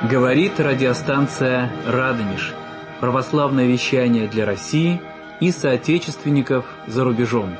Говорит радиостанция «Радонеж». Православное вещание для России и соотечественников за рубежом.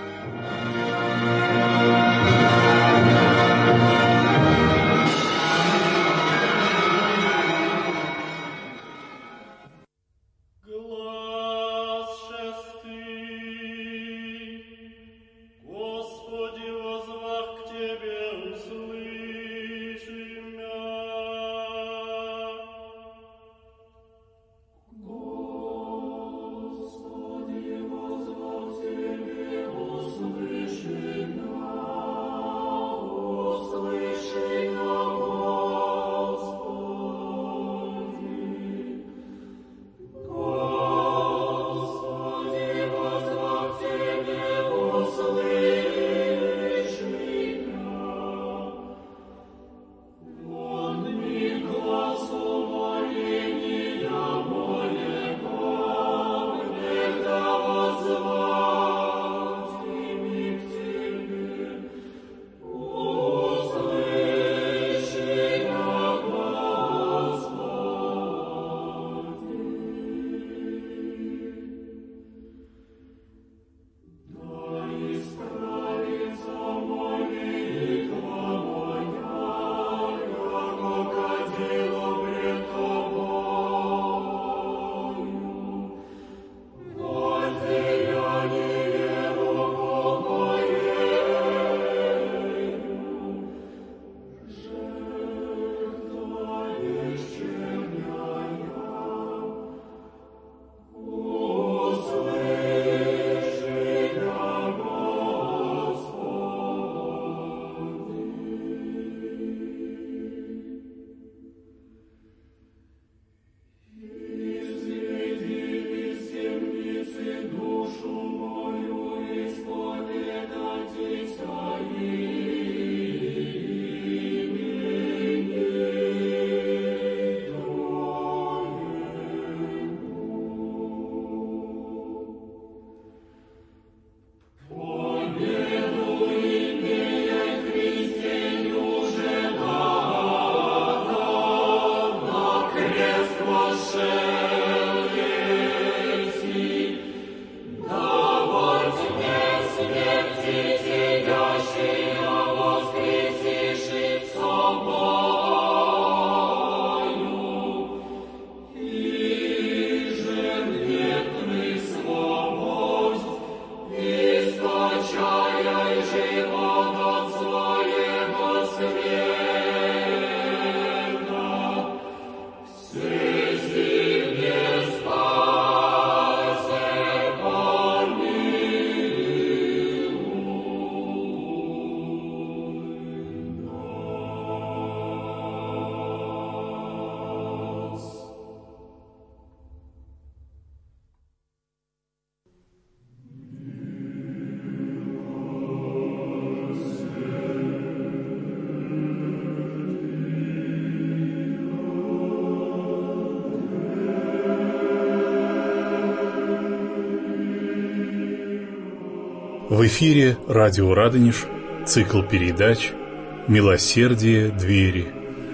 В эфире радио «Радонеж», цикл передач «Милосердие двери».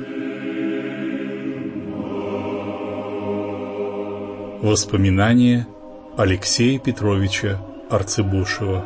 Воспоминания Алексея Петровича Арцебушева.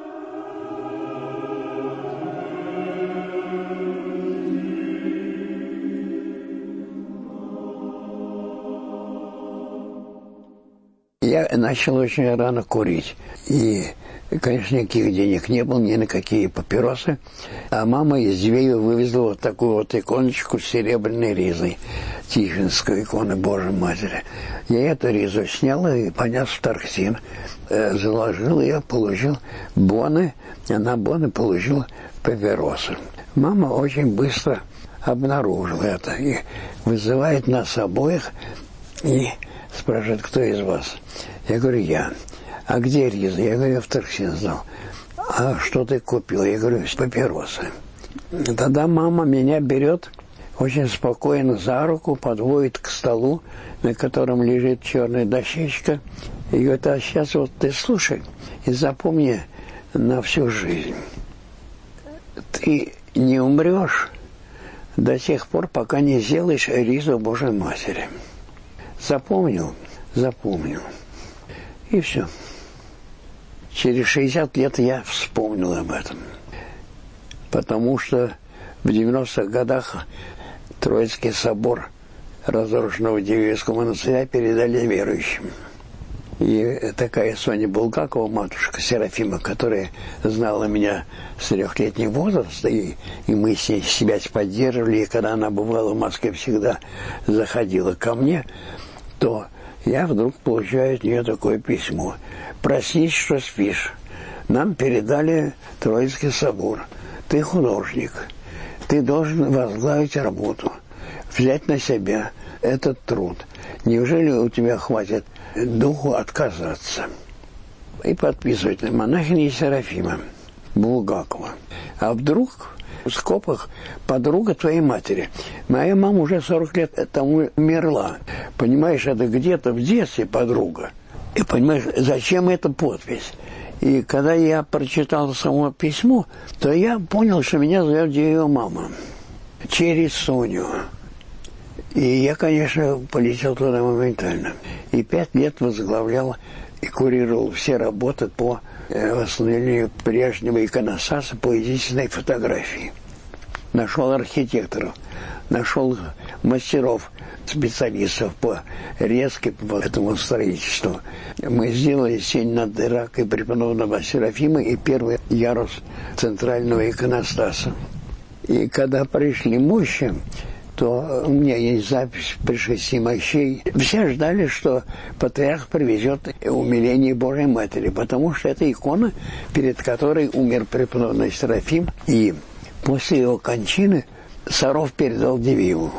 Я начал очень рано курить. И, конечно, никаких денег не было, ни на какие папиросы. А мама из Звеева вывезла вот такую вот иконочку с серебряной ризой. Тихвинскую икону Божьей Матери. Я эту ризу снял и понес в Тархтин. Заложил ее, получил боны, а на боны получил папиросы. Мама очень быстро обнаружила это и вызывает нас обоих и спрашивает, кто из вас? Я говорю, я. А где риза? Я говорю, я в Тархтин сдал. А что ты купил? Я говорю, папиросы. Тогда мама меня берет очень спокойно за руку, подводит к столу, на котором лежит черная дощечка, и говорит, а сейчас вот ты слушай и запомни на всю жизнь. Ты не умрешь, до тех пор, пока не сделаешь ризу Божьей Матери. Запомнил? Запомнил. И все. Через 60 лет я вспомнил об этом. Потому что в 90-х годах Троицкий собор разрушенного Дивеевского монастыря передали верующим. И такая Соня Булгакова, матушка Серафима, которая знала меня с 3-летнего возраста, и мы с ней связь поддерживали, и когда она бывала в Москве, всегда заходила ко мне, то я вдруг получаю от нее такое письмо. «Проснись, что спишь. Нам передали Троицкий собор. Ты художник. Ты должен возглавить работу, взять на себя этот труд. Неужели у тебя хватит духу отказаться?» И подписывать на монахиня Серафима Булгакова. А вдруг в скобках подруга твоей матери. Моя мама уже 40 лет тому умерла. Понимаешь, это где-то в детстве подруга. И понимаешь, зачем эта подпись? И когда я прочитал само письмо, то я понял, что меня зовет ее мама. Через Соню. И я, конечно, полетел туда моментально. И 5 лет возглавлял и курировал все работы по восстановлению прежнего иконостаса, по единственной фотографии. Нашел архитекторов, нашел мастеров, специалистов по резке по этому строительству. Мы сделали сень над ракой преподобного Серафима и первый ярус центрального иконостаса. И когда пришли мощи, то у меня есть запись при 6 мощей. Все ждали, что патриарх привезет умиление Божьей Матери, потому что это икона, перед которой умер преподобный Серафим. И после его кончины Саров передал Дивееву,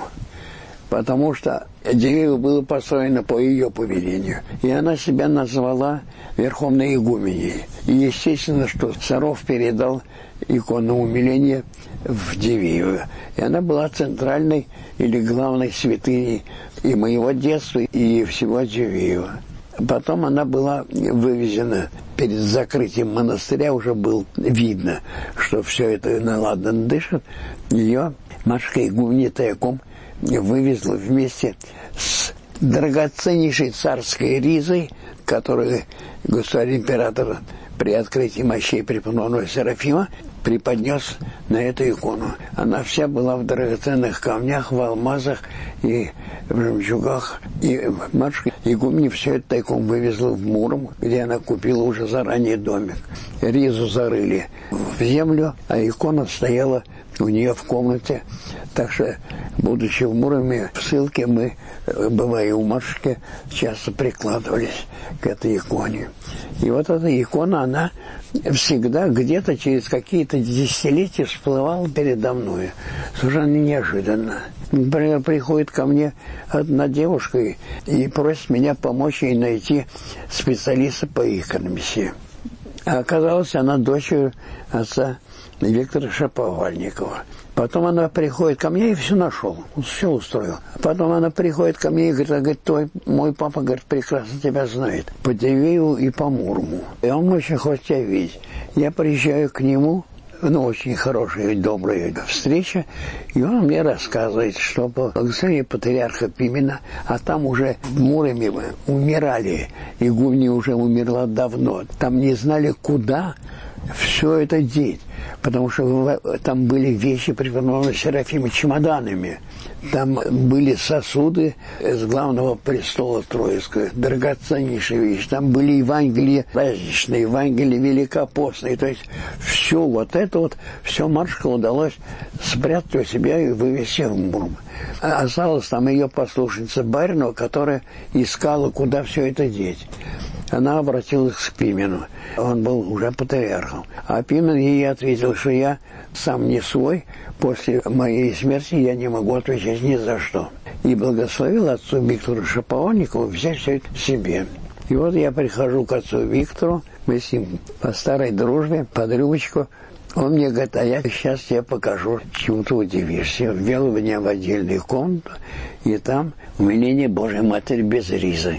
потому что Дивеева было построено по ее повелению. И она себя назвала Верховной Игуменей. И естественно, что Саров передал икону умиления в Дивееву. И она была центральной или главной святыней и моего детства, и всего Дивеева. Потом она была вывезена перед закрытием монастыря, уже было видно, что все это наладно дышит. Ее матушка Игуменья тайком вывезла вместе с драгоценнейшей царской ризой, которую государь-император при открытии мощей преподобного Серафима преподнес на эту икону. Она вся была в драгоценных камнях, в алмазах и в жемчугах. И матушка Игуменья все это тайком вывезла в Муром, где она купила уже заранее домик. Ризу зарыли в землю, а икона стояла у нее в комнате. Так что, будучи в Муроме, в ссылке, мы, бывая у матушки, часто прикладывались к этой иконе. И вот эта икона, она всегда где-то через какие-то десятилетия всплывала передо мной. Совершенно неожиданно. Например, приходит ко мне одна девушка и просит меня помочь ей найти специалиста по икономисе. А оказалось, она дочерью отца Виктора Шаповальникова. Потом она приходит ко мне и все нашел, все устроил. Потом она приходит ко мне и говорит, мой папа, говорит, прекрасно тебя знает, по Дивееву и по Мурому. И он очень хочет тебя видеть. Я приезжаю к нему, очень хорошая, добрая встреча, и он мне рассказывает, что по благословению патриарха Пимена, а там уже в Муроме умирали, Игуменья уже умерла давно, там не знали, куда все это деть, потому что там были вещи преподобного Серафима чемоданами. Там были сосуды с главного престола Троицкого, драгоценнейшие вещи. Там были Евангелия праздничные, Евангелия великопостные. То есть все вот это вот, все матушке удалось спрятать у себя и вывести в Муром. Осталась там ее послушница Баринова, которая искала, куда все это деть. Она обратилась к Пимену. Он был уже патриархом. А Пимен ей ответил, что я сам не свой, после моей смерти я не могу отвечать ни за что. И благословил отцу Виктору Шаповальникову взять все это себе. И вот я прихожу к отцу Виктору, мы с ним по старой дружбе, под рюмочку. Он мне говорит, а я сейчас тебе покажу, чему ты удивишься. Ввел меня в отдельную комнату, и там умиление Божьей Матери без ризы.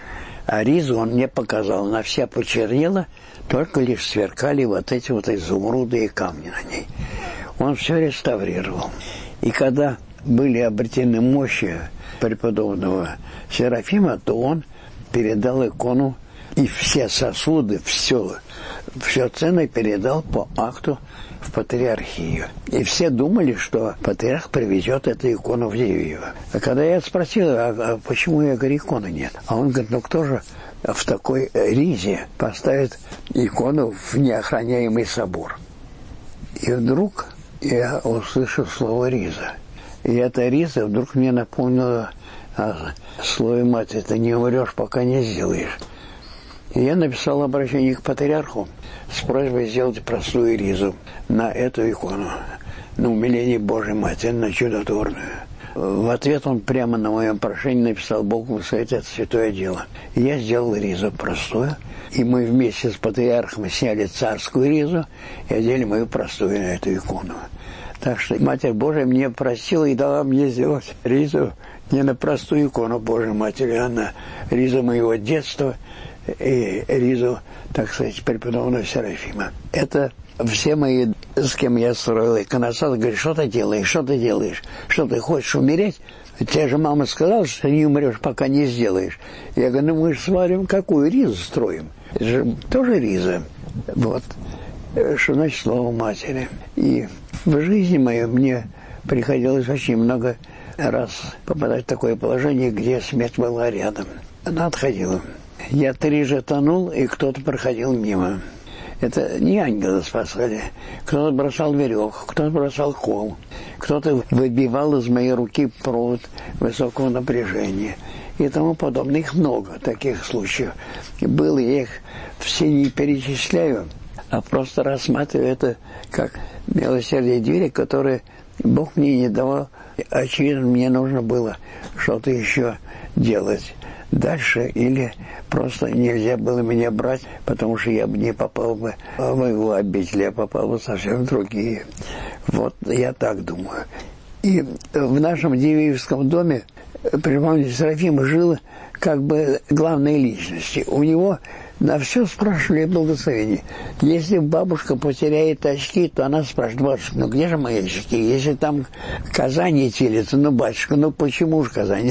А ризу он мне показал, она вся почернела, только лишь сверкали вот эти вот изумруды и камни на ней. Он все реставрировал. И когда были обретены мощи преподобного Серафима, то он передал икону и все сосуды, все ценное передал по акту в патриархию. И все думали, что патриарх привезет эту икону в Дивеево. А когда я спросил, а почему, я говорю, иконы нет? А он говорит, ну кто же в такой ризе поставит икону в неохраняемый собор? И вдруг я услышал слово «риза». И эта риза вдруг мне напомнила о слове «мать». Это не умрешь, пока не сделаешь. И я написал обращение к патриарху с просьбой сделать простую ризу на эту икону, на умиление Божьей Матери, на чудотворную. В ответ он прямо на моем прошении написал: «Бог благословит это святое дело». И я сделал ризу простую, и мы вместе с патриархом сняли царскую ризу и одели мою простую на эту икону. Так что Матерь Божия мне простила и дала мне сделать ризу не на простую икону Божьей Матери, а на ризу моего детства и ризу, так сказать, преподобного Серафима. Это все мои, с кем я строил иконостас, говорят: что ты делаешь, что ты делаешь, что ты хочешь умереть? Тебе же мама сказала, что ты не умрешь, пока не сделаешь. Я говорю: ну мы же смотрим, какую ризу строим. Это же тоже риза. Вот. Что значит слово матери. И в жизни моей мне приходилось очень много раз попадать в такое положение, где смерть была рядом. Она отходила. Я трижды тонул, и кто-то проходил мимо. Это не ангелы спасали. Кто-то бросал веревку, кто-то бросал кол, кто-то выбивал из моей руки провод высокого напряжения и тому подобное. Их много таких случаев. Было, я их все не перечисляю, а просто рассматриваю это как милосердие двери, которое Бог мне не давал. Очевидно, мне нужно было что-то еще делать дальше, или просто нельзя было меня брать, потому что я бы не попал бы в его обитель, я попал бы совсем в другие. Вот я так думаю. И в нашем Дивеевском доме преподобный Серафим жил как бы главной личностью. У него на все спрашивали благословение. Если бабушка потеряет очки, то она спрашивает: батюшка, ну где же мои очки? Если там Казань телится, ну батюшка, ну почему же Казань?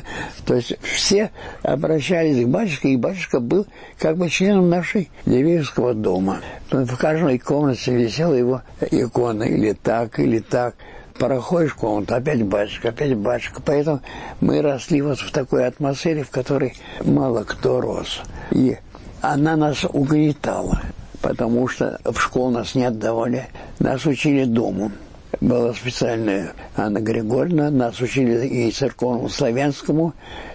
То есть все обращались к батюшке, и батюшка был как бы членом нашей Дивеевского дома. В каждой комнате висела его икона, или так, или так. Проходишь в комнату, опять батюшка, опять батюшка. Поэтому мы росли вот в такой атмосфере, в которой мало кто рос. И она нас угнетала, потому что в школу нас не отдавали. Нас учили дому. Была специальная Анна Григорьевна, нас учили и церковному славянскому,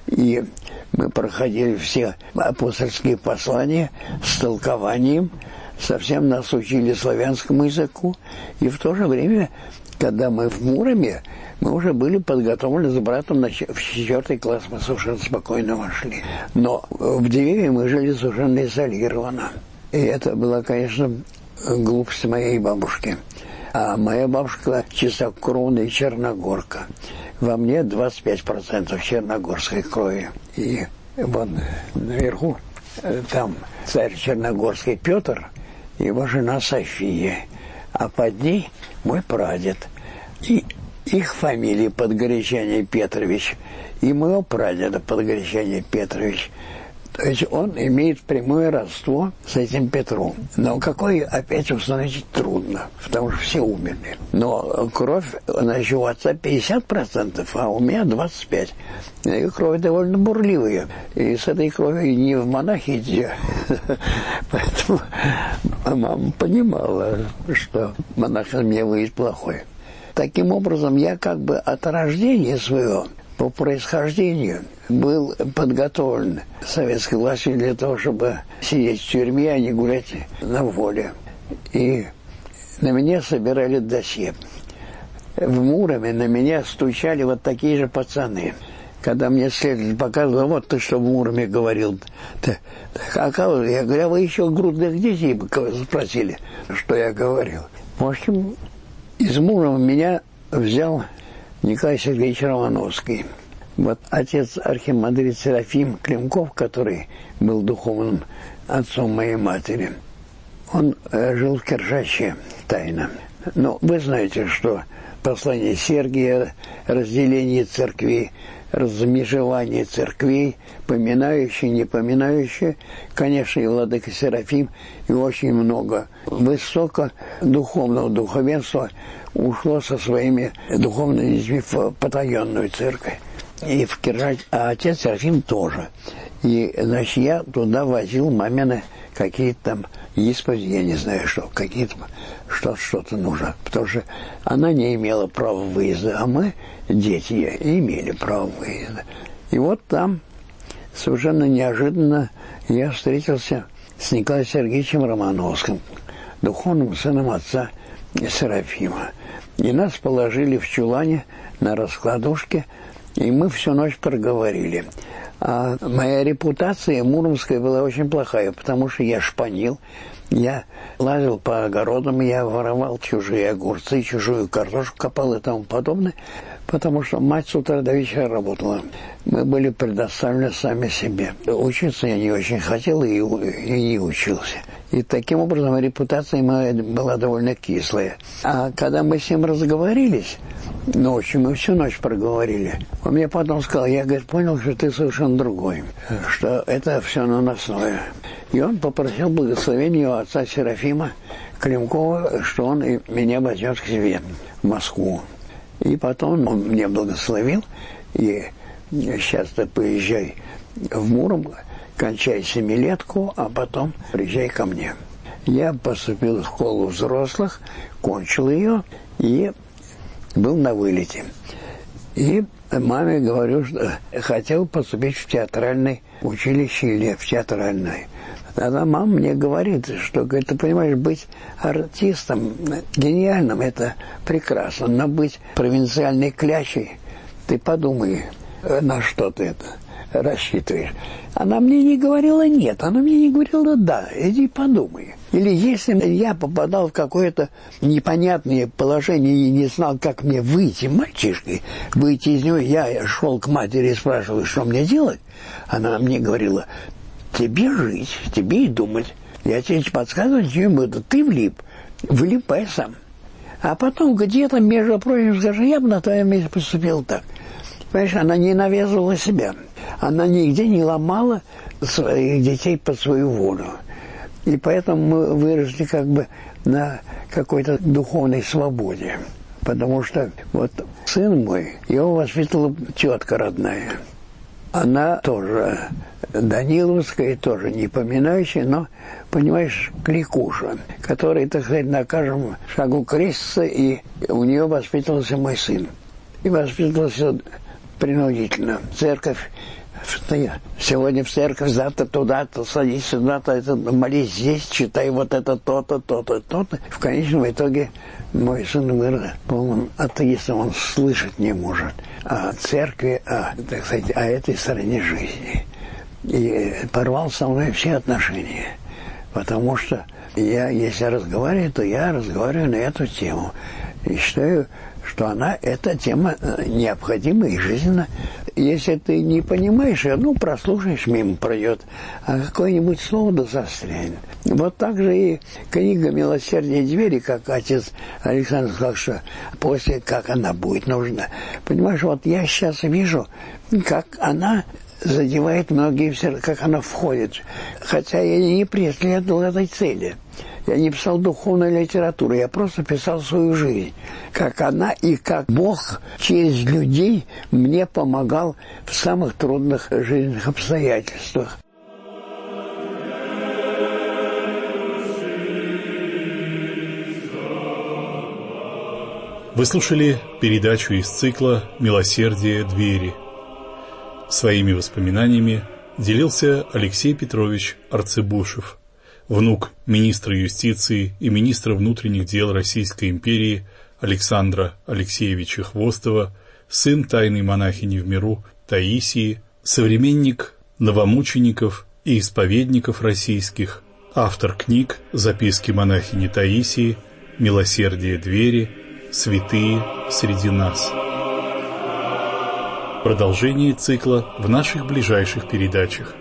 и мы проходили все апостольские послания с толкованием, совсем нас учили славянскому языку, и в то же время, когда мы в Муроме, мы уже были подготовлены с братом в 4 класс, мы совершенно спокойно вошли. Но в Дивееве мы жили совершенно изолированно. И это была, конечно, глупость моей бабушки. А моя бабушка чистокровная черногорка. Во мне 25% черногорской крови. И вон наверху, там царь черногорский Петр, его жена София. А под ней мой прадед. И их фамилии Подгорячане Петрович, и моего прадеда Подгорячане Петрович. То есть он имеет прямое родство с этим Петром. Но какой, опять установить трудно, потому что все умерли. Но кровь, значит, у отца 50%, а у меня 25%. И кровь довольно бурливая. И с этой кровью не в монахи идти. Поэтому мама понимала, что монах мне выйдет плохой. Таким образом, я как бы от рождения своего, по происхождению, был подготовлен советской властью для того, чтобы сидеть в тюрьме, а не гулять на воле. И на меня собирали досье. В Муроме на меня стучали вот такие же пацаны. Когда мне следователь показывал: вот ты что в Муроме говорил. Я говорю: а вы еще грудных детей спросили, что я говорил. В общем, из Мурома меня взял Николай Сергеевич Романовский. Вот отец архимандрит Серафим Климков, который был духовным отцом моей матери, он жил в Керчи тайно. Ну, вы знаете, что послание Сергия, разделение церквей, размежевание церквей, поминающие, не поминающие, конечно, и владыка Серафим, и очень много высокодуховного духовенства ушло со своими духовными детьми в потаенную церковь. И в Киржач, а отец Серафим тоже. И, значит, я туда возил мамины какие-то там исповеди, я не знаю что, какие-то, что-то нужно. Потому что она не имела права выезда, а мы, дети, имели право выезда. И вот там совершенно неожиданно я встретился с Николаем Сергеевичем Романовским, духовным сыном отца Серафима. И нас положили в чулане на раскладушке, и мы всю ночь проговорили. А моя репутация муромская была очень плохая, потому что я шпанил, я лазил по огородам, я воровал чужие огурцы, чужую картошку копал и тому подобное, потому что мать с утра до вечера работала. Мы были предоставлены сами себе. Учиться я не очень хотел и не учился. И таким образом репутация моя была довольно кислая. А когда мы с ним разговорились, ночью, мы всю ночь проговорили, он мне потом сказал, я, говорит, понял, что ты совершенно другой, что это все наносное. И он попросил благословения у отца Серафима Климкова, что он меня возьмет к себе в Москву. И потом он мне благословил, и сейчас ты поезжай в Муром, кончай семилетку, а потом приезжай ко мне. Я поступил в школу взрослых, кончил ее и был на вылете. И маме говорю, что хотел поступить в театральное училище или в театральное. Тогда мама мне говорит, что, говорит, ты понимаешь, быть артистом гениальным – это прекрасно, но быть провинциальной клячей, ты подумай, на что ты это рассчитываешь. Она мне не говорила нет, она мне не говорила да, иди подумай. Или если я попадал в какое-то непонятное положение и не знал, как мне выйти мальчишкой, выйти из него, я шел к матери и спрашивал, что мне делать, она мне говорила, тебе жить, тебе и думать. Я тебе подсказывать не буду, ты влипай сам. А потом где-то, между прочим, скажи, я бы на твоем месте поступил так. Понимаешь, она не навязывала себя. Она нигде не ломала своих детей под свою волю. И поэтому мы выросли как бы на какой-то духовной свободе. Потому что вот сын мой, его воспитала тетка родная. Она тоже даниловская, тоже не поминающая, но, понимаешь, кликуша, которая, так сказать, на каждом шагу крестится, и у нее воспитывался мой сын. И воспитывался принудительно. Церковь, сегодня в церковь, завтра туда-то, садись сюда-то, молись здесь, читай вот это то-то, то-то, то-то. В конечном итоге мой сын вырос полным атеистом, он слышать не может о церкви, так сказать, о этой стороне жизни. И порвал со мной все отношения, потому что я, если разговариваю, то я разговариваю на эту тему. И считаю, что эта тема необходима и жизненна. Если ты не понимаешь ее, прослушаешь, мимо пройдет, а какое-нибудь слово да застрянет. Вот так же и книга «Милосердие двери», как отец Александр сказал, что после, как она будет нужна. Понимаешь, вот я сейчас вижу, как она задевает многие сердца, как она входит. Хотя я не преследовал этой цели. Я не писал духовную литературу, я просто писал свою жизнь. Как она и как Бог через людей мне помогал в самых трудных жизненных обстоятельствах. Вы слушали передачу из цикла «Милосердие двери». Своими воспоминаниями делился Алексей Петрович Арцебошев, внук министра юстиции и министра внутренних дел Российской империи Александра Алексеевича Хвостова, сын тайной монахини в миру Таисии, современник новомучеников и исповедников российских, автор книг «Записки монахини Таисии», «Милосердие двери», «Святые среди нас». Продолжение цикла в наших ближайших передачах.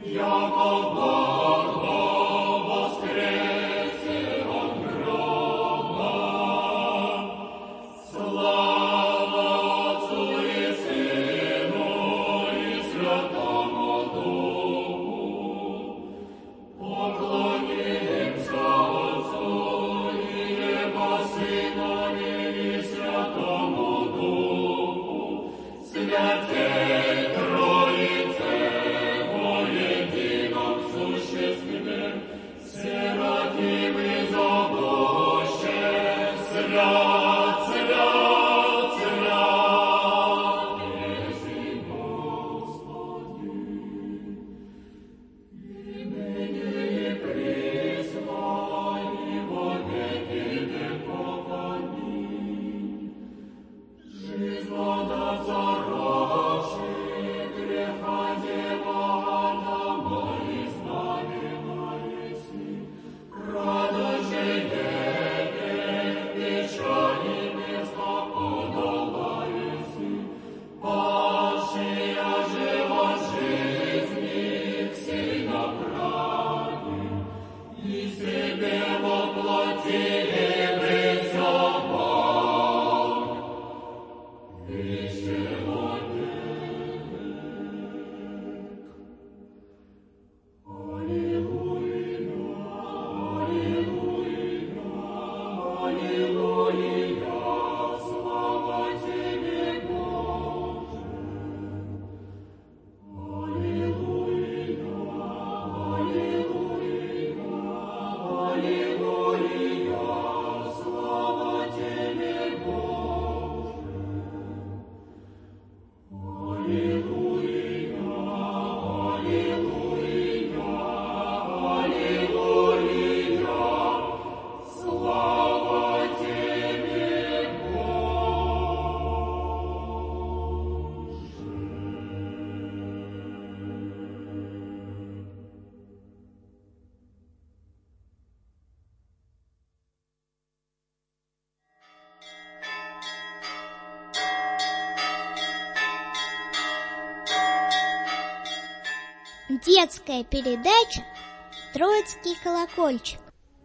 Детская передача «Троицкий колокольчик».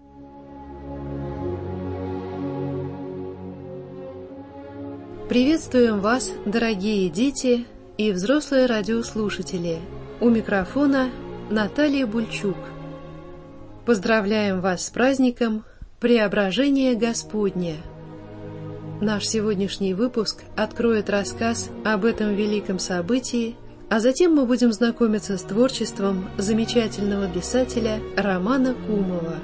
Приветствуем вас, дорогие дети и взрослые радиослушатели. У микрофона Наталья Бульчук. Поздравляем вас с праздником Преображения Господня. Наш сегодняшний выпуск откроет рассказ об этом великом событии, а затем мы будем знакомиться с творчеством замечательного писателя Романа Кумова.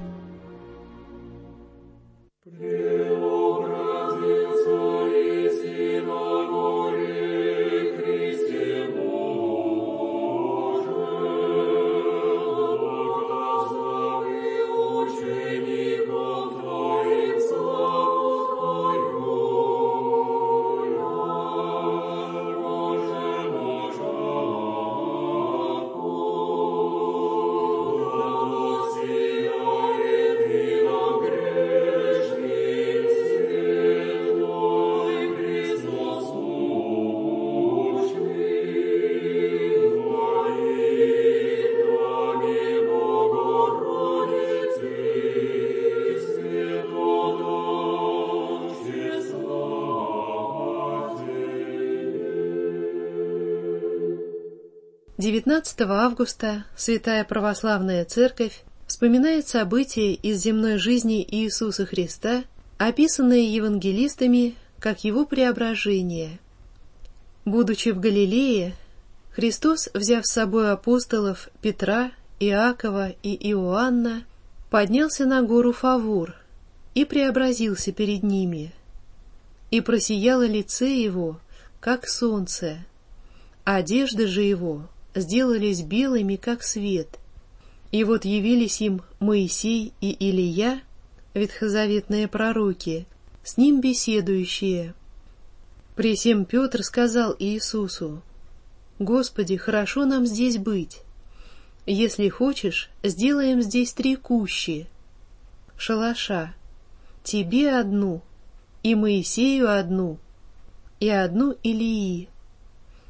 Августа Святая Православная Церковь вспоминает события из земной жизни Иисуса Христа, описанные евангелистами как Его преображение. Будучи в Галилее, Христос, взяв с собой апостолов Петра, Иакова и Иоанна, поднялся на гору Фавор и преобразился перед ними. И просияло лице Его, как солнце, одежды же Его сделались белыми, как свет. И вот явились им Моисей и Илия, ветхозаветные пророки, с ним беседующие. Пресем Петр сказал Иисусу: «Господи, хорошо нам здесь быть. Если хочешь, сделаем здесь 3 кущи, шалаша, тебе одну, и Моисею одну, и одну Илии».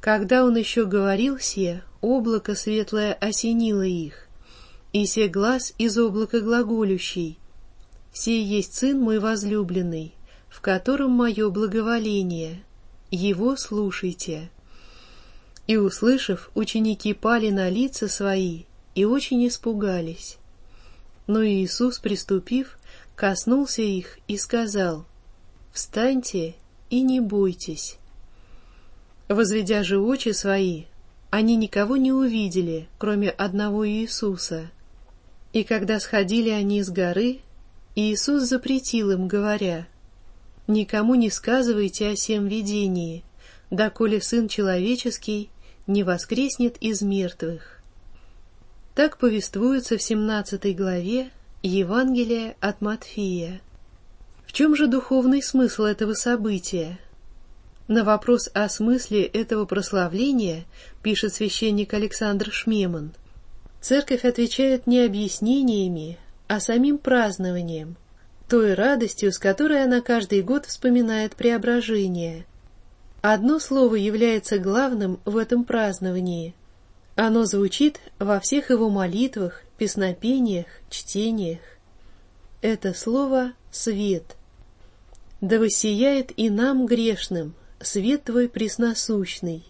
Когда он еще говорил се, облако светлое осенило их, и се глас из облака глаголющий: «Сей есть сын мой возлюбленный, в котором мое благоволение, его слушайте». И, услышав, ученики пали на лица свои и очень испугались. Но Иисус, приступив, коснулся их и сказал: «Встаньте и не бойтесь». Возведя же очи свои, они никого не увидели, кроме одного Иисуса. И когда сходили они с горы, Иисус запретил им, говоря: «Никому не сказывайте о сем видении, доколе Сын Человеческий не воскреснет из мертвых». Так повествуется в 17 главе Евангелия от Матфея. В чем же духовный смысл этого события? На вопрос о смысле этого прославления пишет священник Александр Шмеман. Церковь отвечает не объяснениями, а самим празднованием, той радостью, с которой она каждый год вспоминает преображение. Одно слово является главным в этом праздновании. Оно звучит во всех его молитвах, песнопениях, чтениях. Это слово «свет». «Да воссияет и нам, грешным, свет Твой пресносущный».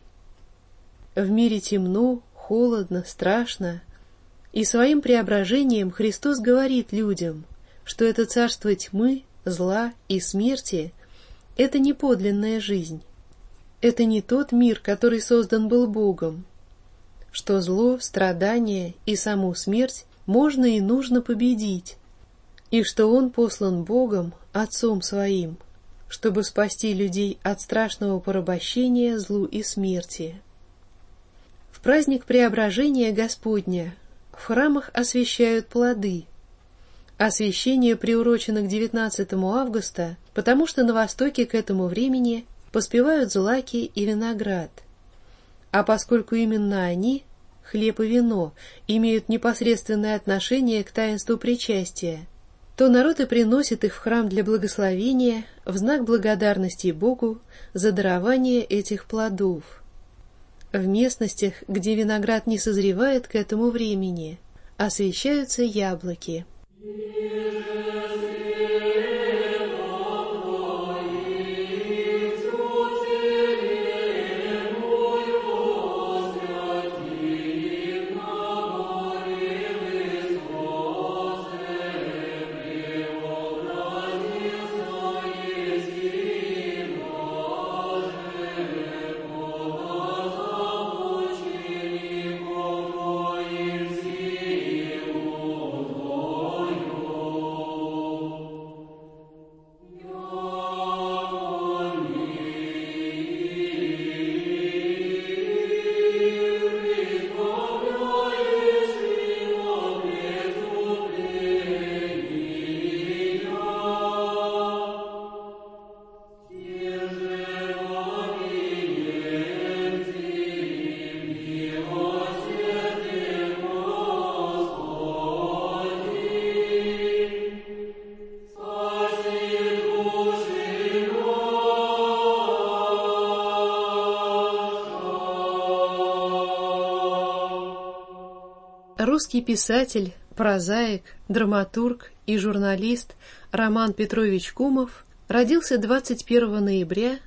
В мире темно, холодно, страшно, и своим преображением Христос говорит людям, что это царство тьмы, зла и смерти — это не подлинная жизнь. Это не тот мир, который создан был Богом, что зло, страдания и саму смерть можно и нужно победить, и что Он послан Богом, Отцом Своим, чтобы спасти людей от страшного порабощения злу и смерти. В праздник Преображения Господня в храмах освящают плоды. Освящение приурочено к 19 августа, потому что на Востоке к этому времени поспевают злаки и виноград. А поскольку именно они, хлеб и вино, имеют непосредственное отношение к таинству причастия, то народ и приносит их в храм для благословения в знак благодарности Богу за дарование этих плодов. В местностях, где виноград не созревает к этому времени, освящаются яблоки. Русский писатель, прозаик, драматург и журналист Роман Петрович Кумов родился 21 ноября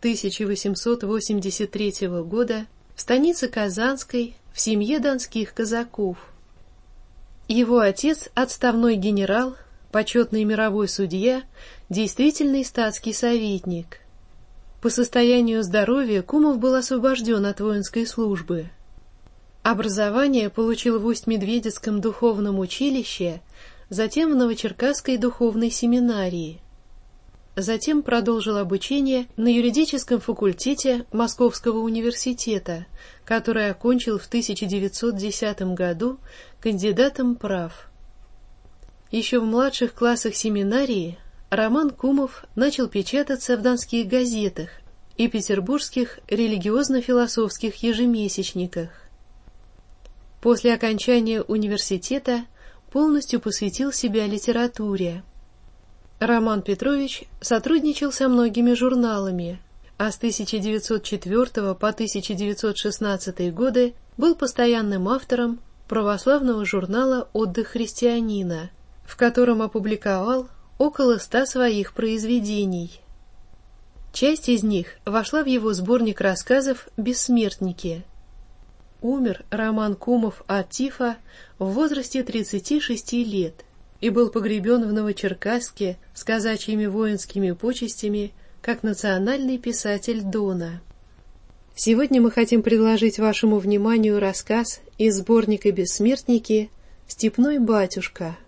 1883 года в станице Казанской в семье донских казаков. Его отец – отставной генерал, почетный мировой судья, действительный статский советник. По состоянию здоровья Кумов был освобожден от воинской службы. Образование получил в Усть-Медведецком духовном училище, затем в Новочеркасской духовной семинарии. Затем продолжил обучение на юридическом факультете Московского университета, который окончил в 1910 году кандидатом прав. Еще в младших классах семинарии Роман Кумов начал печататься в донских газетах и петербургских религиозно-философских ежемесячниках. После окончания университета полностью посвятил себя литературе. Роман Петрович сотрудничал со многими журналами, а с 1904 по 1916 годы был постоянным автором православного журнала «Отдых христианина», в котором опубликовал около 100 своих произведений. Часть из них вошла в его сборник рассказов «Бессмертники». Умер Роман Кумов от тифа в возрасте 36 лет и был погребен в Новочеркасске с казачьими воинскими почестями как национальный писатель Дона. Сегодня мы хотим предложить вашему вниманию рассказ из сборника «Бессмертники» «Степной батюшка».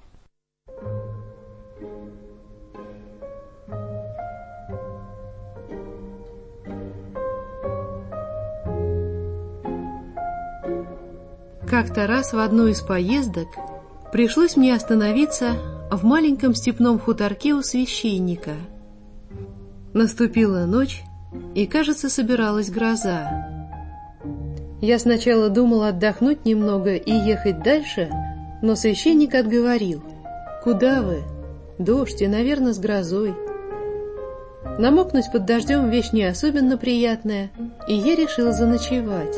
Как-то раз в одну из поездок пришлось мне остановиться в маленьком степном хуторке у священника. Наступила ночь, и, кажется, собиралась гроза. Я сначала думал отдохнуть немного и ехать дальше, но священник отговорил. «Куда вы? Дождь и, наверное, с грозой». Намокнуть под дождем вещь не особенно приятная, и я решил заночевать.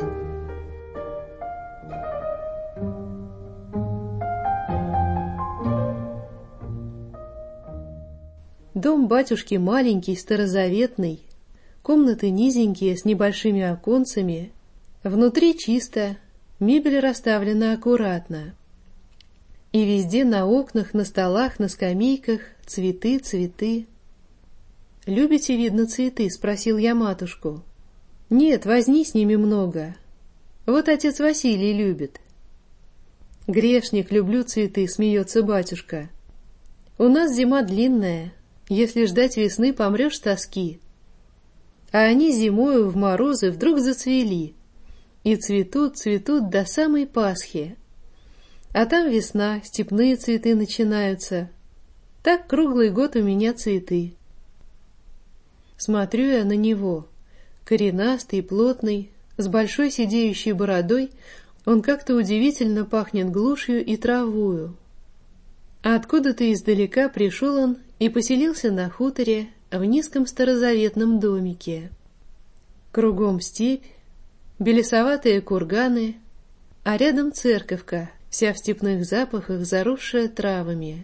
Дом батюшки маленький, старозаветный, комнаты низенькие, с небольшими оконцами, внутри чисто, мебель расставлена аккуратно. И везде на окнах, на столах, на скамейках цветы, цветы. «Любите, видно, цветы?» — спросил я матушку. «Нет, возни с ними много. Вот отец Василий любит». «Грешник, люблю цветы», — смеется батюшка. «У нас зима длинная. Если ждать весны, помрешь с тоски». А они зимою в морозы вдруг зацвели. И цветут, цветут до самой Пасхи. А там весна, степные цветы начинаются. Так круглый год у меня цветы. Смотрю я на него. Коренастый, плотный, с большой сидеющей бородой, он как-то удивительно пахнет глушью и травою. А откуда-то издалека пришел он и поселился на хуторе в низком старозаветном домике. Кругом степь, белесоватые курганы, а рядом церковка, вся в степных запахах, заросшая травами.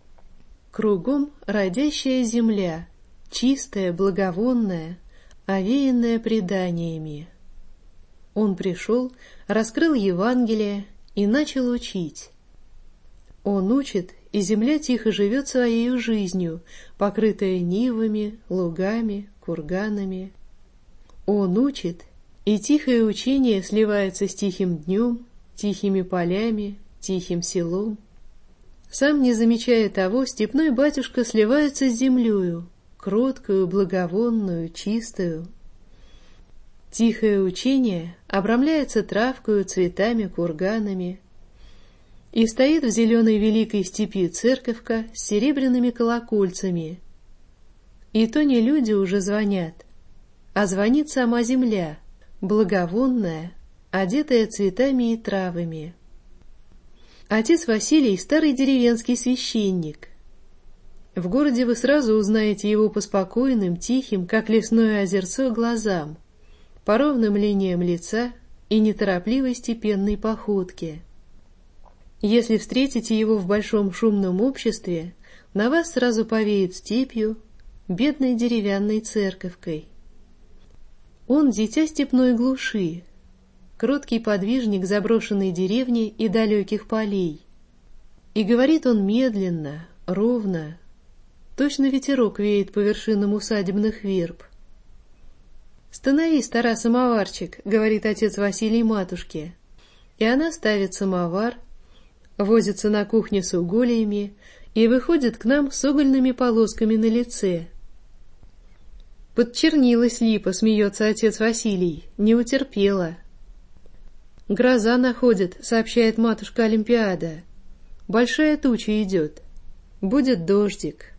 Кругом родящая земля, чистая, благовонная, овеянная преданиями. Он пришел, раскрыл Евангелие и начал учить. Он учит, и земля тихо живет своей жизнью, покрытая нивами, лугами, курганами. Он учит, и тихое учение сливается с тихим днем, тихими полями, тихим селом. Сам, не замечая того, степной батюшка сливается с землею, кроткую, благовонную, чистую. Тихое учение обрамляется травкою, цветами, курганами. И стоит в зеленой великой степи церковка с серебряными колокольцами. И то не люди уже звонят, а звонит сама земля, благовонная, одетая цветами и травами. Отец Василий — старый деревенский священник. В городе вы сразу узнаете его по спокойным, тихим, как лесное озерцо, глазам, по ровным линиям лица и неторопливой степенной походке. Если встретите его в большом шумном обществе, на вас сразу повеет степью, бедной деревянной церковкой. Он — дитя степной глуши, кроткий подвижник заброшенной деревни и далеких полей. И говорит он медленно, ровно, точно ветерок веет по вершинам усадебных верб. «Становись, стара, самоварчик», — говорит отец Василий матушке, и она ставит самовар, возится на кухне с угольями и выходит к нам с угольными полосками на лице. «Подчернилась липа», — смеется отец Василий, не утерпела. «Гроза находит», — сообщает матушка Олимпиада. «Большая туча идет. Будет дождик».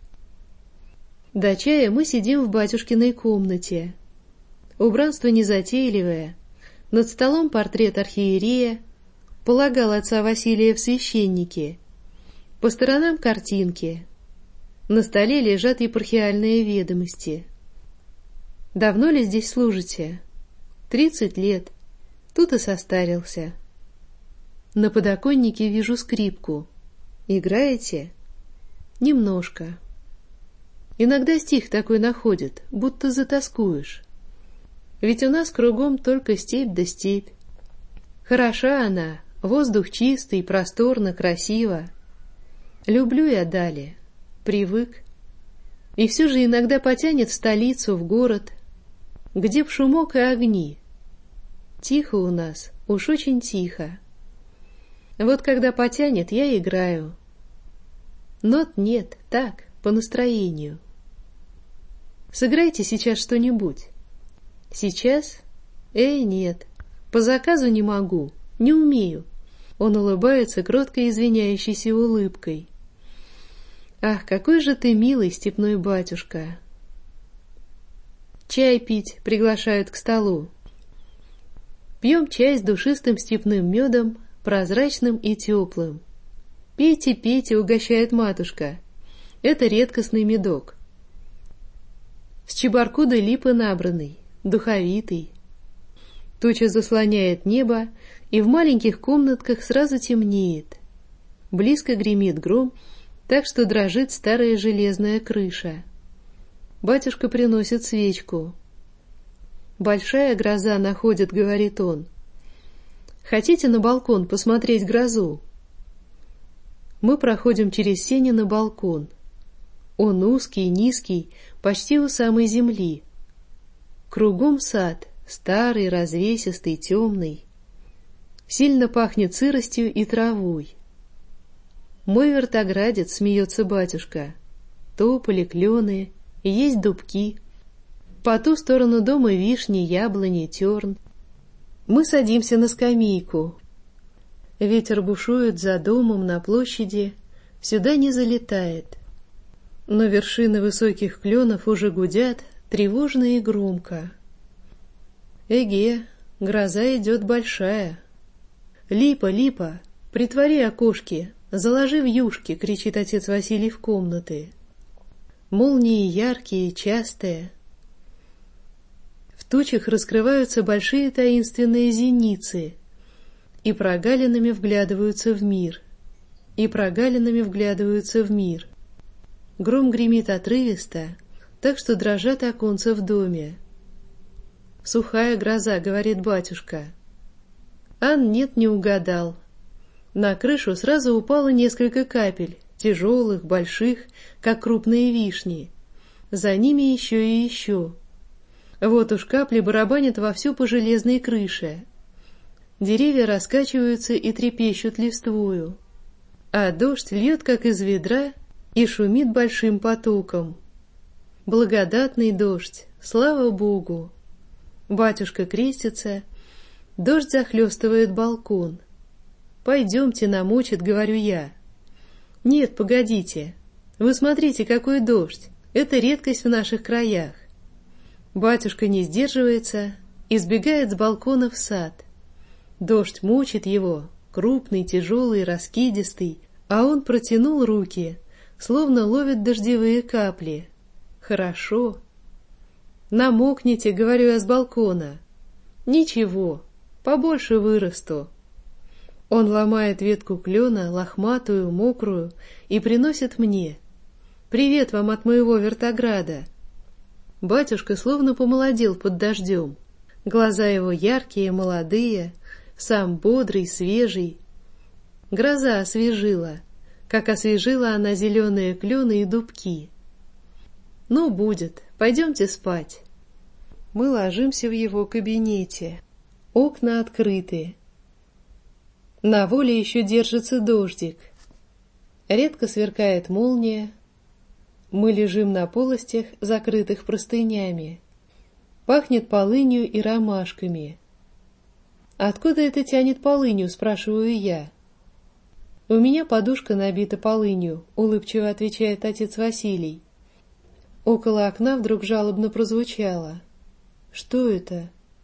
До чая мы сидим в батюшкиной комнате. Убранство незатейливое. Над столом портрет архиерея, полагал отца Василия в священнике. По сторонам картинки. На столе лежат епархиальные ведомости. Давно ли здесь служите? 30 лет. Тут и состарился. На подоконнике вижу скрипку. Играете? Немножко. Иногда стих такой находит, будто затоскуешь. Ведь у нас кругом только степь да степь. Хороша она, воздух чистый, просторно, красиво. Люблю я Дали, привык. И все же иногда потянет в столицу, в город, где б шумок и огни. Тихо у нас, уж очень тихо. Вот когда потянет, я играю. Нот нет, так, по настроению. Сыграйте сейчас что-нибудь. Сейчас? Нет, по заказу не могу, не умею. Он улыбается кроткой извиняющейся улыбкой. Ах, какой же ты милый, степной батюшка! Чай пить приглашают к столу. Пьем чай с душистым степным медом, прозрачным и теплым. Пейте, пейте, угощает матушка. Это редкостный медок. С чебаркуды липы набранный, духовитый. Туча заслоняет небо, и в маленьких комнатках сразу темнеет. Близко гремит гром, так что дрожит старая железная крыша. Батюшка приносит свечку. «Большая гроза находит», — говорит он. «Хотите на балкон посмотреть грозу?» Мы проходим через сени на балкон. Он узкий, низкий, почти у самой земли. Кругом сад, старый, развесистый, темный. Сильно пахнет сыростью и травой. Мой вертоградец, смеется батюшка. Тополи, клены, есть дубки. По ту сторону дома вишни, яблони, терн. Мы садимся на скамейку. Ветер бушует за домом на площади, сюда не залетает. Но вершины высоких кленов уже гудят, тревожно и громко. Эге, гроза идет большая. «Липа, Липа, притвори окошки, заложи вьюшки», — кричит отец Василий в комнаты. Молнии яркие, частые. В тучах раскрываются большие таинственные зеницы, и прогалинами вглядываются в мир, и прогалинами вглядываются в мир. Гром гремит отрывисто, так что дрожат оконца в доме. «Сухая гроза», — говорит батюшка. Нет, не угадал. На крышу сразу упало несколько капель, тяжелых, больших, как крупные вишни. За ними еще и еще. Вот уж капли барабанят вовсю по железной крыше. Деревья раскачиваются и трепещут листвою, а дождь льет, как из ведра, и шумит большим потоком. Благодатный дождь, слава Богу! Батюшка крестится, дождь захлестывает балкон. «Пойдемте, намочит», — говорю я. «Нет, погодите. Вы смотрите, какой дождь. Это редкость в наших краях». Батюшка не сдерживается и сбегает с балкона в сад. Дождь мучит его, крупный, тяжелый, раскидистый, а он протянул руки, словно ловит дождевые капли. Хорошо. «Намокните», — говорю я с балкона. «Ничего, побольше вырасту». Он ломает ветку клена, лохматую, мокрую, и приносит мне. «Привет вам от моего вертограда». Батюшка словно помолодел под дождем. Глаза его яркие, молодые, сам бодрый, свежий. Гроза освежила, как освежила она зеленые клены и дубки. «Ну, будет, пойдемте спать». Мы ложимся в его кабинете. Окна открыты. На воле еще держится дождик. Редко сверкает молния. Мы лежим на полостях, закрытых простынями. Пахнет полынью и ромашками. «Откуда это тянет полынью?» — спрашиваю я. «У меня подушка набита полынью», — улыбчиво отвечает отец Василий. Около окна вдруг жалобно прозвучало. «Что это?»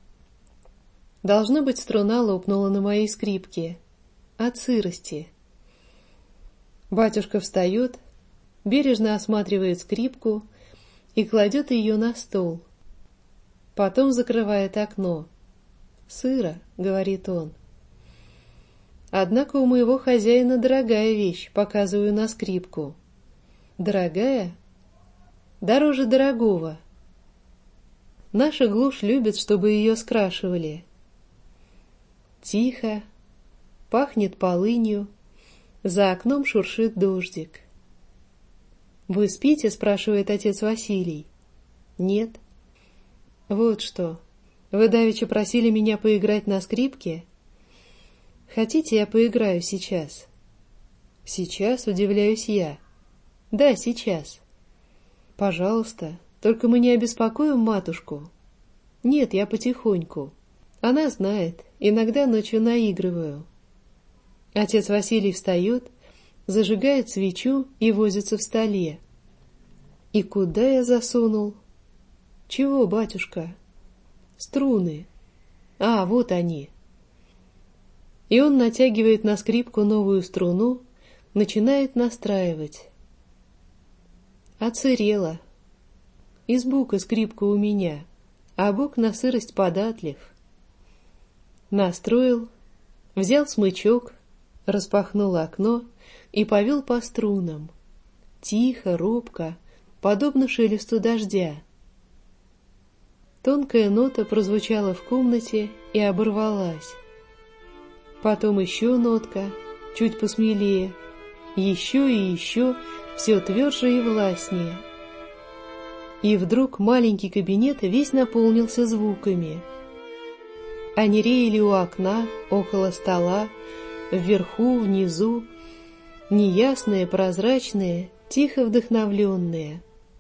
Должно быть, струна лопнула на моей скрипке. От сырости. Батюшка встает, бережно осматривает скрипку и кладет ее на стол. Потом закрывает окно. «Сыро», — говорит он. «Однако у моего хозяина дорогая вещь», — показываю на скрипку. «Дорогая?» «Дороже дорогого». Наша глушь любит, чтобы ее скрашивали. Тихо, пахнет полынью, за окном шуршит дождик. «Вы спите?» — спрашивает отец Василий. «Нет». «Вот что, вы давеча просили меня поиграть на скрипке? Хотите, я поиграю сейчас?» «Сейчас?» — удивляюсь я. «Да, сейчас». «Пожалуйста, только мы не обеспокоим матушку». «Нет, я потихоньку. Она знает, иногда ночью наигрываю». Отец Василий встает, зажигает свечу и возится в столе. «И куда я засунул?» «Чего, батюшка?» «Струны. А, вот они». И он натягивает на скрипку новую струну, начинает настраивать. Оцерела. Из бука скрипка у меня, а бук на сырость податлив. Настроил, взял смычок, распахнул окно и повел по струнам. Тихо, робко, подобно шелесту дождя. Тонкая нота прозвучала в комнате и оборвалась. Потом еще нотка, чуть посмелее, еще и еще, все тверже и властнее. И вдруг маленький кабинет весь наполнился звуками. Они реяли у окна, около стола, вверху, внизу, неясные, прозрачные, тихо вдохновленные.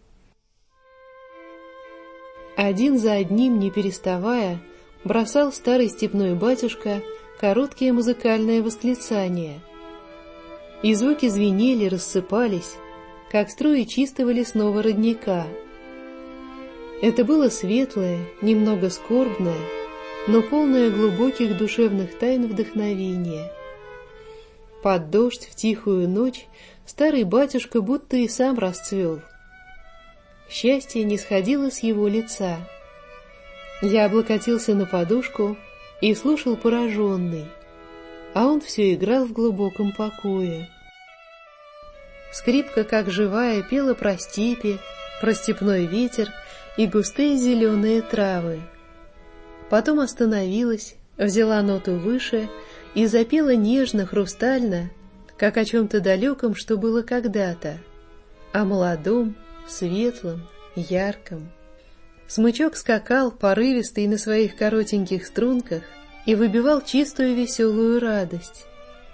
Один за одним, не переставая, бросал старый степной батюшка короткие музыкальные восклицания. И звуки звенели, рассыпались, как струи чистого лесного родника. Это было светлое, немного скорбное, но полное глубоких душевных тайн вдохновения. Под дождь в тихую ночь старый батюшка будто и сам расцвел. Счастье не сходило с его лица. Я облокотился на подушку и слушал пораженный, а он все играл в глубоком покое. Скрипка, как живая, пела про степи, про степной ветер и густые зеленые травы. Потом остановилась, взяла ноту выше и запела нежно, хрустально, как о чем-то далеком, что было когда-то, о молодом, светлом, ярком. Смычок скакал, порывистый, на своих коротеньких струнках и выбивал чистую веселую радость.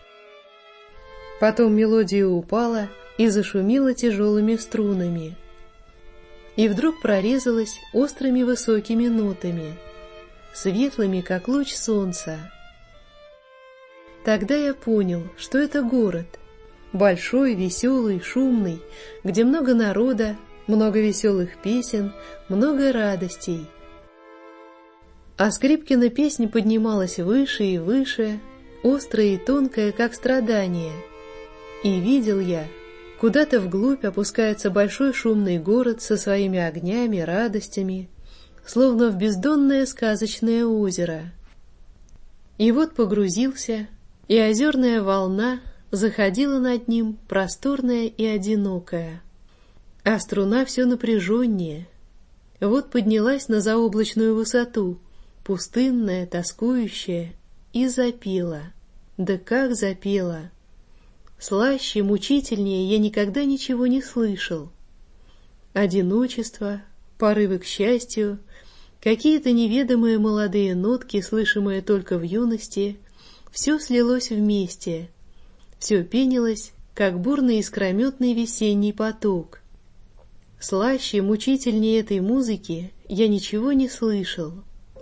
Потом мелодия упала и зашумела тяжелыми струнами. И вдруг прорезалась острыми высокими нотами, светлыми, как луч солнца. Тогда я понял, что это город, большой, веселый, шумный, где много народа, много веселых песен, много радостей. А Скрипкина песня поднималась выше и выше, острая и тонкая, как страдание. И видел я, куда-то вглубь опускается большой шумный город со своими огнями, радостями, словно в бездонное сказочное озеро. И вот погрузился, и озерная волна заходила над ним, просторная и одинокая. А струна все напряженнее. Вот поднялась на заоблачную высоту, пустынная, тоскующая, и запела. Да как запела! Слаще, мучительнее я никогда ничего не слышал. Одиночество, порывы к счастью, какие-то неведомые молодые нотки, слышимые только в юности, все слилось вместе, все пенилось, как бурный искрометный весенний поток. Слаще, мучительнее этой музыки я ничего не слышал.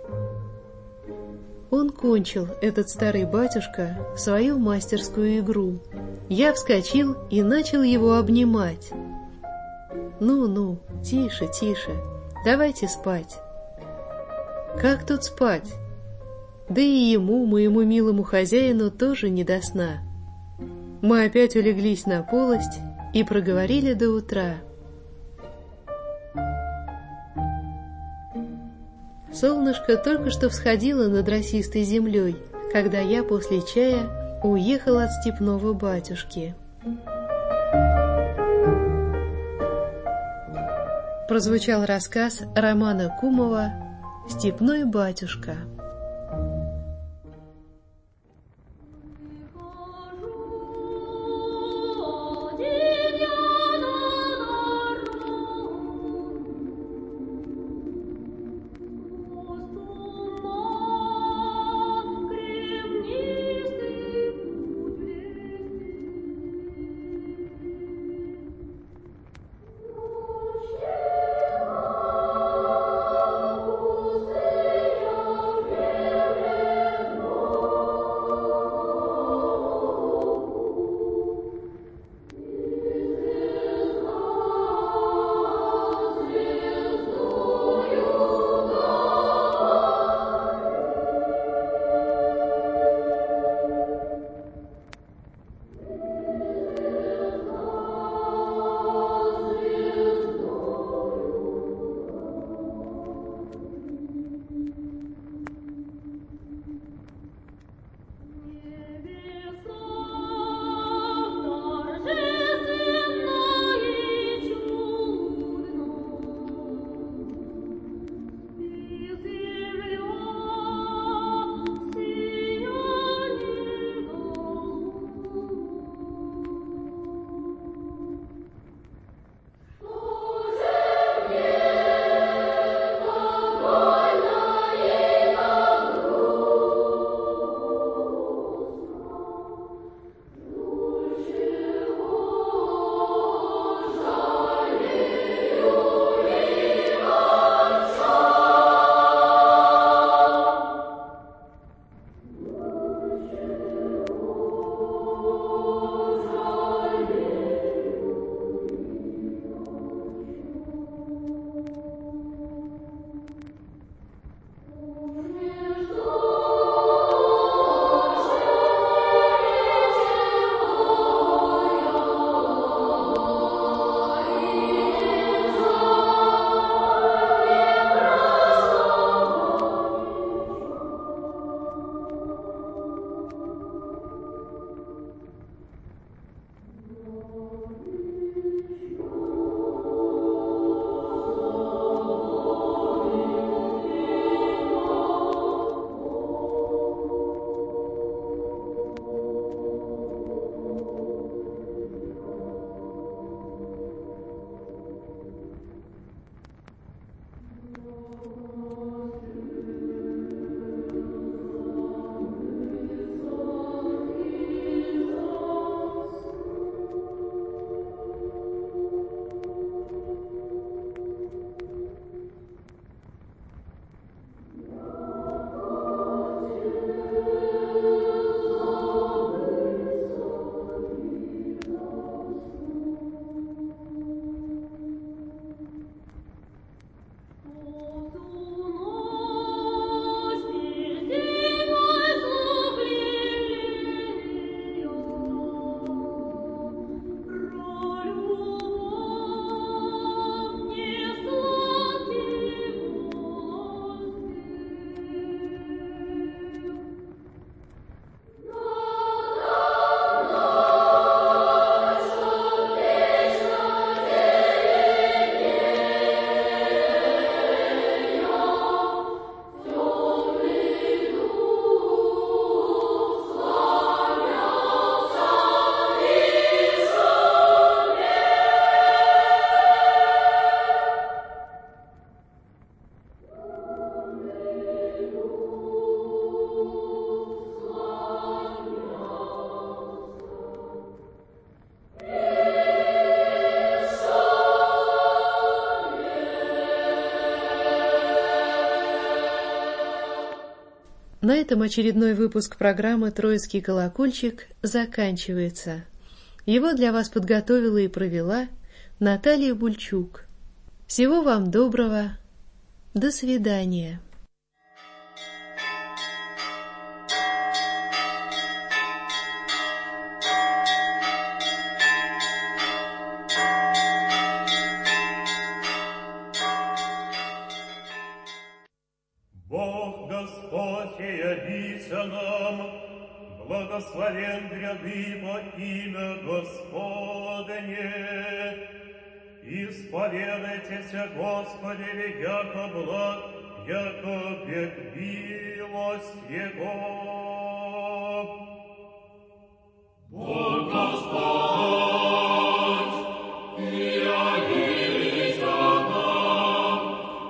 Он кончил, этот старый батюшка, свою мастерскую игру. Я вскочил и начал его обнимать. «Ну-ну, тише, тише, давайте спать». «Как тут спать?» Да и ему, моему милому хозяину, тоже не до сна. Мы опять улеглись на полость и проговорили до утра. Солнышко только что всходило над росистой землей, когда я после чая уехал от степного батюшки. Прозвучал рассказ Романа Кумова «Степной батюшка». На этом очередной выпуск программы «Троицкий колокольчик» заканчивается. Его для вас подготовила и провела Наталья Бульчук. Всего вам доброго. До свидания. благословен гряды во имя Господне. Исповедайтеся Господи, яко благ, яко век милость Его. Бог Господь, явись нам,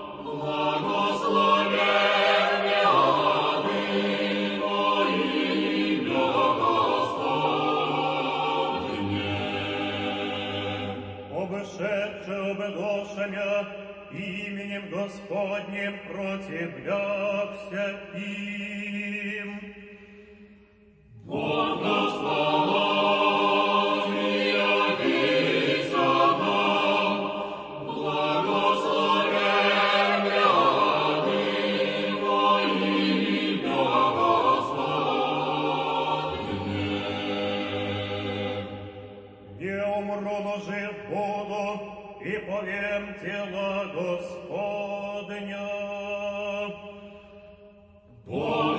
благословен ряды во имя Господне. Обшедше обедошамя именем Господним противлякся им. Бог Господь, явись нам, благословен ряды во имя Господне. Не умру, но жив буду, и повем тела Господня. Бог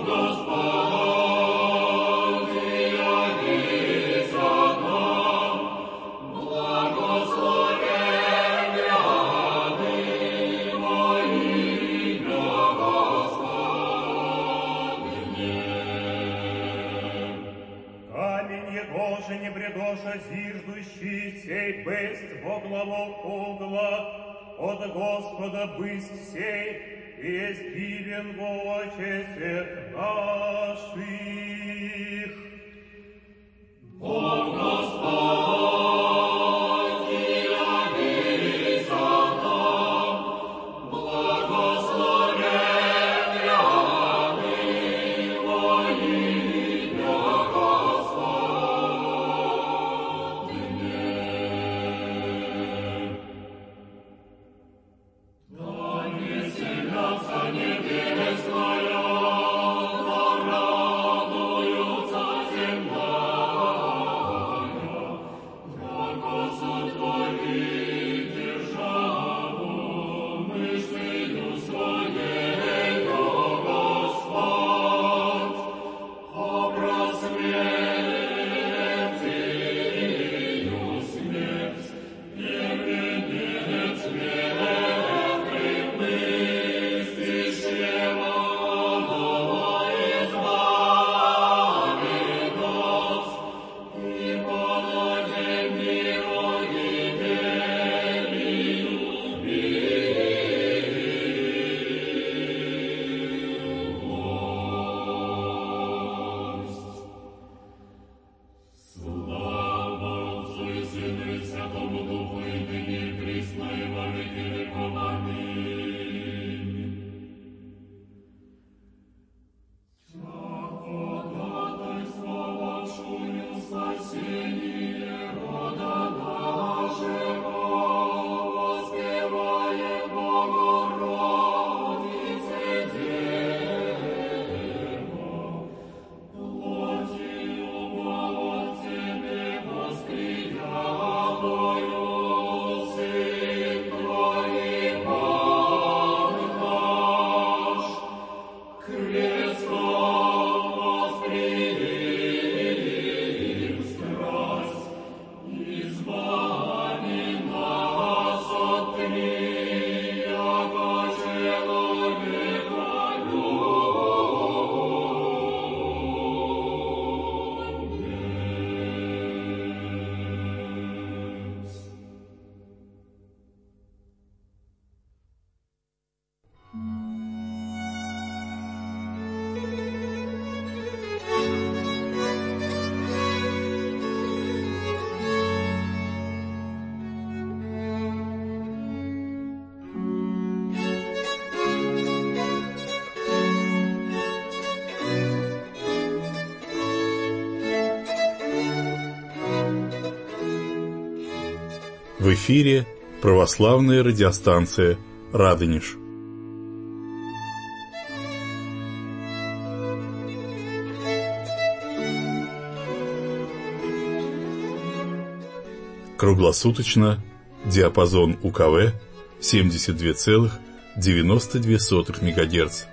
Господь, явись нам, благословен ряды во имя Господне. Камень егоже не бредоша зиждущий, сей бысть во главу угла, от Господа бысть сей, есть дивен во очи всех наших. Бог Господь, явись нам, благословен ряды во имя Господне. Да не селятся небесная, да радуются земная, яко сотворит державу мыслью своею Господь, образ смерти ее смерть, первенец верных мыслищего избави нас, и положим миру и верию милость. Слава Отцу и Сыну и Святому Духу, и ныне и присно, и во веки веков. Аминь. Ходатайство вашую спасение рода нашего, воспеваем Богородице Дева, плотью Бога Тебе восприятую, Сын Твой и Бог наш, крестом воспримем страсть, избави нас от яко человека любец. В эфире православная радиостанция «Радонеж». Круглосуточно, диапазон УКВ 72,92 МГц.